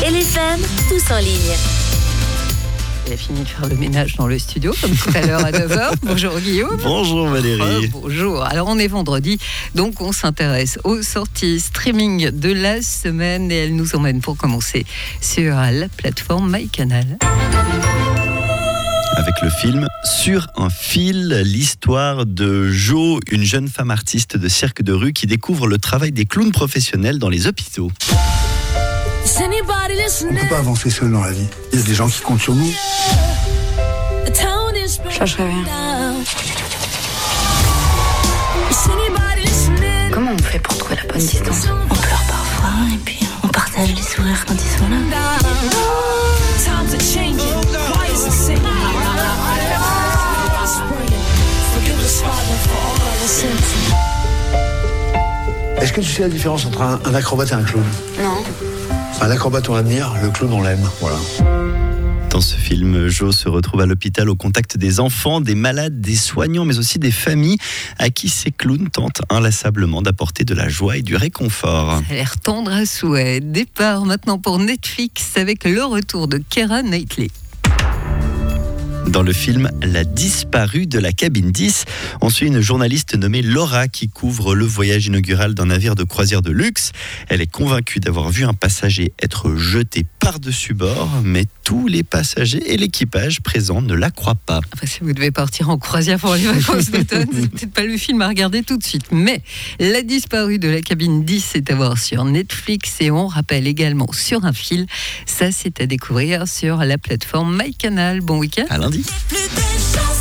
LFM, tous en ligne. Il a fini de faire le ménage dans le studio, comme tout à l'heure à 9h. Bonjour Guillaume. Bonjour Valérie. Bonjour. Alors on est vendredi, donc on s'intéresse aux sorties streaming de la semaine et elle nous emmène pour commencer sur la plateforme MyCanal. Avec le film Sur un fil, l'histoire de Jo, une jeune femme artiste de cirque de rue qui découvre le travail des clowns professionnels dans les hôpitaux. On ne peut pas avancer seul dans la vie. Il y a des gens qui comptent sur nous. Je lâcherai rien. Comment on fait pour trouver la bonne distance? On pleure parfois et puis on partage les sourires quand ils sont là. Est-ce que tu sais la différence entre un acrobate et un clown? Non. Un acrobate on l'admire, le clown on l'aime. Voilà. Dans ce film, Jo se retrouve à l'hôpital au contact des enfants, des malades, des soignants, mais aussi des familles à qui ces clowns tentent inlassablement d'apporter de la joie et du réconfort. Ça a l'air tendre à souhait. Départ maintenant pour Netflix avec le retour de Keira Knightley. Dans le film La disparue de la cabine 10, on suit une journaliste nommée Laura qui couvre le voyage inaugural d'un navire de croisière de luxe. Elle est convaincue d'avoir vu un passager être jeté par-dessus bord, mais tous les passagers et l'équipage présents ne la croient pas. Enfin, si vous devez partir en croisière pour les vacances d'automne, c'est peut-être pas le film à regarder tout de suite. Mais La disparue de la cabine 10 est à voir sur Netflix et on rappelle également Sur un fil. Ça, c'est à découvrir sur la plateforme MyCanal. Bon week-end. À lundi. Plus de chance.